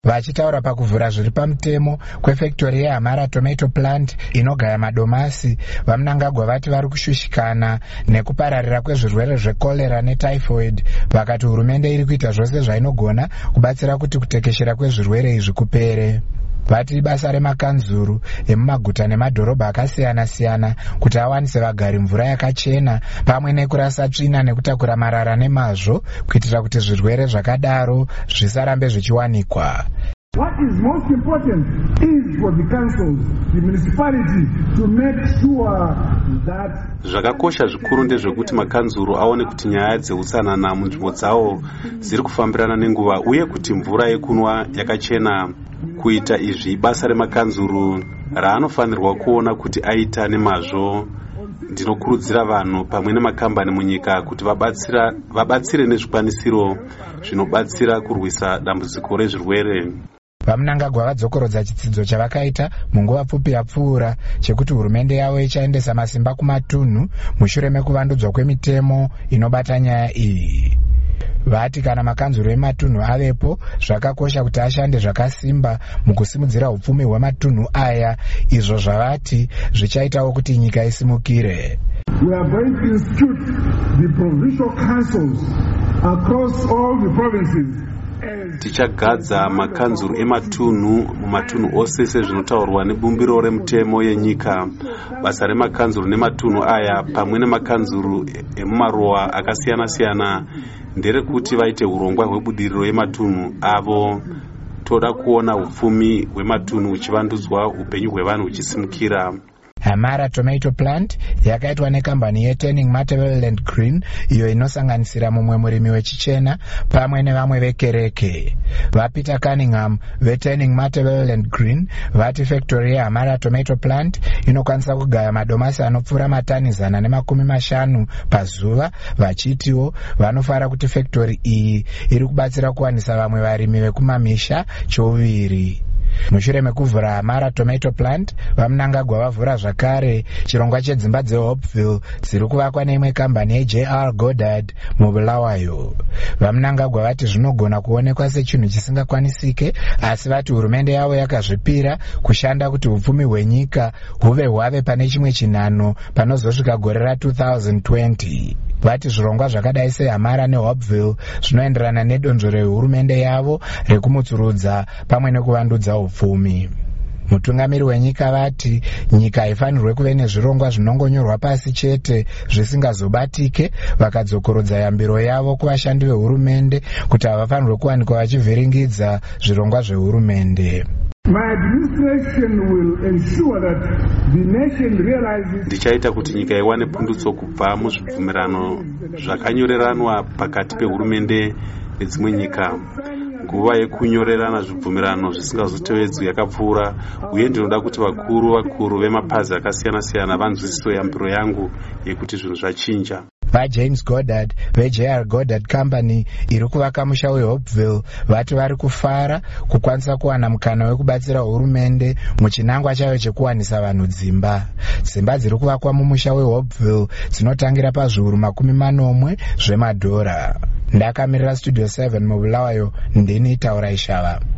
Vachitaura pakuvhura zviri pamutemo kwefektori yeHamara Tomato Plant inogaya madomasi, vaMnangagwa vati vari kushushikana nekupararira kwezvirwere zvekolera netyphoid, vakati hurumende iri kuita zvose zvainogona kubatsira kuti kutekeshera kwezvirwere izvi kupere. Vati ibasa remakanzuru emumaguta nemadhorobha akasiyana-siyana kuti awanise vagari mvura yakachena pamwe nekurasa tsvina nekutakura marara nemazvo kuitira kuti zvirwere zvakadaro zvisarambe zvichiwanikwa. What is most important is for the councils, the municipality, to make sure that zvakakosha zvikuru ndezvekuti makanzuru aone kuti nyaya dzeutsanana munzvimbo dzawo dziri kufambirana nenguva uye kuti mvura yekunwa yakachena. Kuita izvi basa remakanzuru raanofanirwa kuona kuti aita nemazvo. Ndinokurudzira vanhu pamwe nemakambani munyika kuti vabatsire nezvikwanisiro zvinobatsira kurwisa dambudziko rezvirwere. VaMnangagwa vadzokorodza chitsidzo chavakaita munguva pfupi yapfuura chekuti hurumende yavo ichaendesa masimba kumatunhu mushure mekuvandudzwa kwemitemo inobata nyaya iyi. Vati kana makanzuru ematunhu avepo, zvakakosha kuti ashande zvakasimba mukusimudzira upfumi hwematunhu aya, izvo zvavati zvichaitawo kuti nyika isimukire. We are going to institute the provincial councils across all the provinces. Tichagadza makanzuru ematunhu mumatunhu ose sezvinotaurwa nebumbiro remutemo yenyika. Basa remakanzuru nematunhu aya pamwe nemakanzuru emumarowa akasiyana-siyana nderekuti vaite urongwa hwebudiriro yematunhu avo. Toda kuona upfumi hwematunhu huchivandudzwa, upenyu hwevanhu huchisimukira. Hamara Tomato Plant yakaitwa nekambani yeTurning Matabeleland Green, iyo inosanganisira mumwe murimi wechichena pamwe nevamwe vekereke. VaPeter Cunningham veTurning Matabeleland Green vati fektori yeHamara Tomato Plant inokwanisa kugaya madomasi anopfuura matani 150 pazuva, vachitiwo vanofara kuti fektori iyi iri kubatsira kuwanisa vamwe varimi vekumamisha chouviri. Mushure mekuvhura Hamara Tomato Plant, vaMnangagwa vavhura zvakare chirongwa chedzimba dzeHopeville dziri kuvakwa neimwe kambani yeJR Goddard muBulawayo. VaMnangagwa vati zvinogona kuonekwa sechinhu chisingakwanisike, asi vati hurumende yavo yakazvipira kushanda kuti upfumi hwenyika huve hwave pane chimwe chinhano panozosvika gore ra2020. Vati zvirongwa zvakadai seHamara neHopeville zvinoenderana nedonzvo rehurumende yavo rekumutsurudza pamwe nekuvandudza upfumi. Mutungamiri wenyika vati nyika haifanirwe kuve nezvirongwa zvinongonyorwa pasi chete zvisingazobatike, vakadzokorodza yambiro yavo kuvashandi vehurumende kuti havafanirwe kuwanikwa vachivhiringidza zvirongwa zvehurumende. My administration will ensure that the nation realizes. Ndichaita kuti nyika iwane pundutso kubva muzvibvumirano zvakanyoreranwa pakati pehurumende nedzimwe nyika. Nguva yekunyorerana zvibvumirano zvisingazotevedzwi yakapfuura, uye ndinoda kuti vakuru vemapazi akasiyana-siyana vanzwisiso yambiro yangu yekuti zvinhu zvachinja. VaJames Goddard veJR Goddard Company iri kuvaka musha weHopeville vati vari kufara kukwanisa kuwana mukana wekubatsira hurumende muchinangwa chayo chekuwanisa vanhu dzimba. Dzimba dziri kuvakwa mumusha weHopeville dzinotangira pazviuru 40 zvemadhora. Ndakamirira Studio 7 muBulawayo, ndini Taura Ishava.